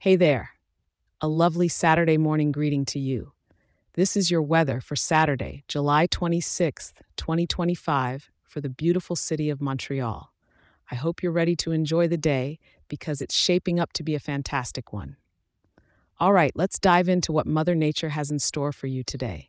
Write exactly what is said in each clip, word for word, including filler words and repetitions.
Hey there, a lovely Saturday morning greeting to you. This is your weather for Saturday, July twenty-sixth, twenty twenty-five, for the beautiful city of Montreal. I hope you're ready to enjoy the day because it's shaping up to be a fantastic one. All right, let's dive into what Mother Nature has in store for you today.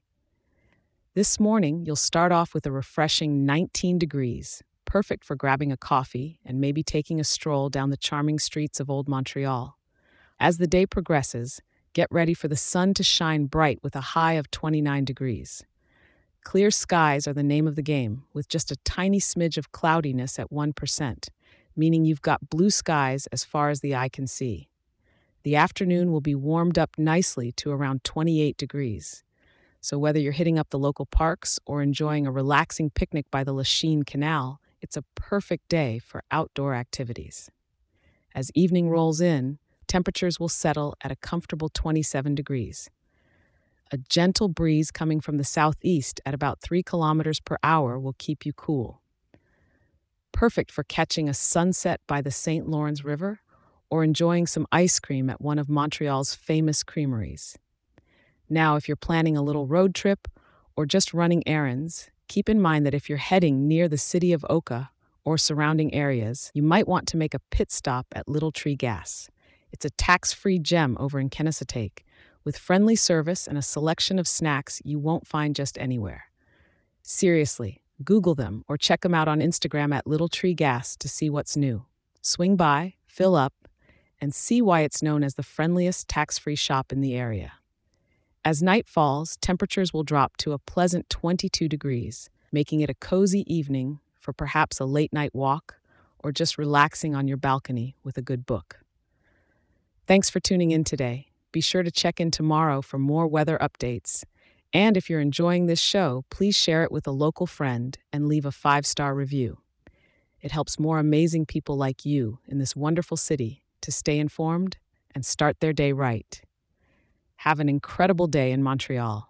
This morning, you'll start off with a refreshing nineteen degrees, perfect for grabbing a coffee and maybe taking a stroll down the charming streets of Old Montreal. As the day progresses, get ready for the sun to shine bright with a high of twenty-nine degrees. Clear skies are the name of the game, with just a tiny smidge of cloudiness at one percent, meaning you've got blue skies as far as the eye can see. The afternoon will be warmed up nicely to around twenty-eight degrees. So whether you're hitting up the local parks or enjoying a relaxing picnic by the Lachine Canal, it's a perfect day for outdoor activities. As evening rolls in, temperatures will settle at a comfortable twenty-seven degrees. A gentle breeze coming from the southeast at about three kilometers per hour will keep you cool. Perfect for catching a sunset by the Saint Lawrence River or enjoying some ice cream at one of Montreal's famous creameries. Now, if you're planning a little road trip or just running errands, keep in mind that if you're heading near the city of Oka or surrounding areas, you might want to make a pit stop at Little Tree Gas. It's a tax-free gem over in Kennesatake, with friendly service and a selection of snacks you won't find just anywhere. Seriously, Google them or check them out on Instagram at Little Tree Gas to see what's new. Swing by, fill up, and see why it's known as the friendliest tax-free shop in the area. As night falls, temperatures will drop to a pleasant twenty-two degrees, making it a cozy evening for perhaps a late-night walk or just relaxing on your balcony with a good book. Thanks for tuning in today. Be sure to check in tomorrow for more weather updates. And if you're enjoying this show, please share it with a local friend and leave a five-star review. It helps more amazing people like you in this wonderful city to stay informed and start their day right. Have an incredible day in Montreal.